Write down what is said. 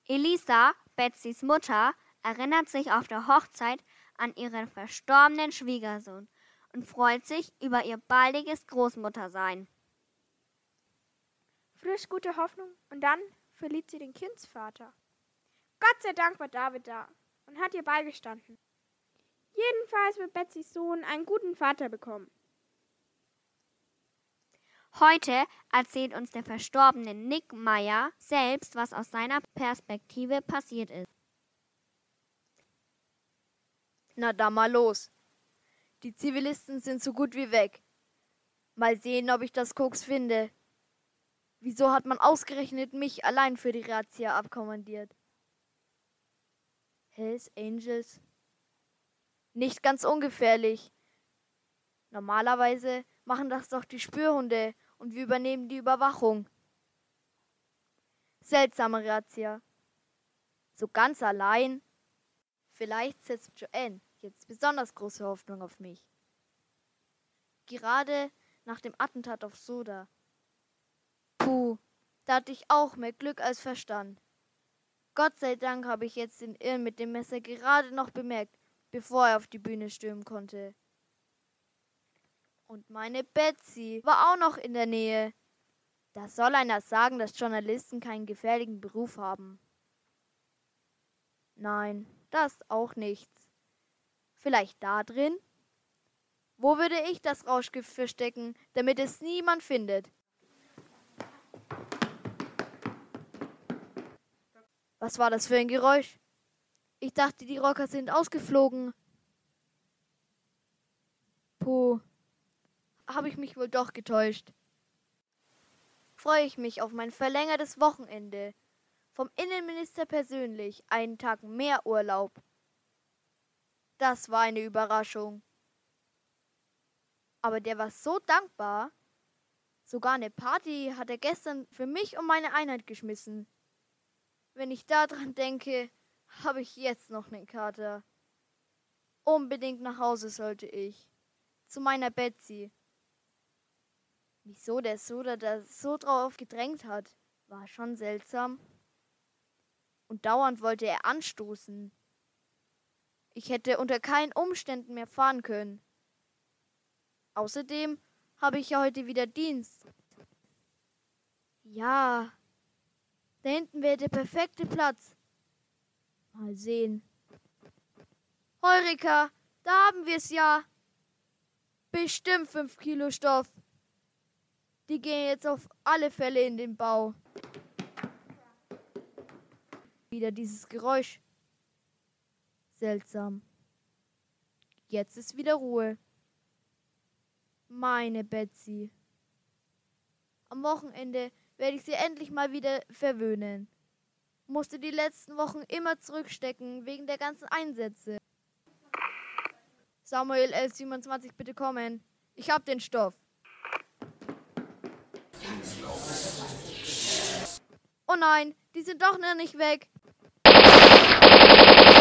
Elisa, Betsys Mutter, erinnert sich auf der Hochzeit an ihren verstorbenen Schwiegersohn und freut sich über ihr baldiges Großmuttersein. Frisch gute Hoffnung und dann verliert sie den Kindsvater. Gott sei Dank war David da und hat ihr beigestanden. Jedenfalls wird Betsys Sohn einen guten Vater bekommen. Heute erzählt uns der verstorbene Nick Meyer selbst, was aus seiner Perspektive passiert ist. Na dann mal los. Die Zivilisten sind so gut wie weg. Mal sehen, ob ich das Koks finde. Wieso hat man ausgerechnet mich allein für die Razzia abkommandiert? Hells Angels? Nicht ganz ungefährlich. Normalerweise machen das doch die Spürhunde und wir übernehmen die Überwachung. Seltsame Razzia. So ganz allein? Vielleicht setzt Joanne jetzt besonders große Hoffnung auf mich. Gerade nach dem Attentat auf Soda. Puh, da hatte ich auch mehr Glück als Verstand. Gott sei Dank habe ich jetzt den Irren mit dem Messer gerade noch bemerkt, bevor er auf die Bühne stürmen konnte. Und meine Betsy war auch noch in der Nähe. Da soll einer sagen, dass Journalisten keinen gefährlichen Beruf haben. Nein, das auch nichts. Vielleicht da drin? Wo würde ich das Rauschgift verstecken, damit es niemand findet? Was war das für ein Geräusch? Ich dachte, die Rocker sind ausgeflogen. Puh, habe ich mich wohl doch getäuscht. Freue ich mich auf mein verlängertes Wochenende. Vom Innenminister persönlich einen Tag mehr Urlaub. Das war eine Überraschung. Aber der war so dankbar. Sogar eine Party hat er gestern für mich und meine Einheit geschmissen. Wenn ich daran denke, habe ich jetzt noch einen Kater. Unbedingt nach Hause sollte ich. Zu meiner Betsy. Wieso der Soda da so drauf gedrängt hat, war schon seltsam. Und dauernd wollte er anstoßen. Ich hätte unter keinen Umständen mehr fahren können. Außerdem habe ich ja heute wieder Dienst. Ja, da hinten wäre der perfekte Platz. Mal sehen. Heureka, da haben wir es ja. Bestimmt 5 Kilo Stoff. Die gehen jetzt auf alle Fälle in den Bau. Wieder dieses Geräusch. Seltsam. Jetzt ist wieder Ruhe. Meine Betsy. Am Wochenende werde ich sie endlich mal wieder verwöhnen. Musste die letzten Wochen immer zurückstecken wegen der ganzen Einsätze. Samuel L27, bitte kommen. Ich hab den Stoff. Oh nein, die sind doch noch nicht weg.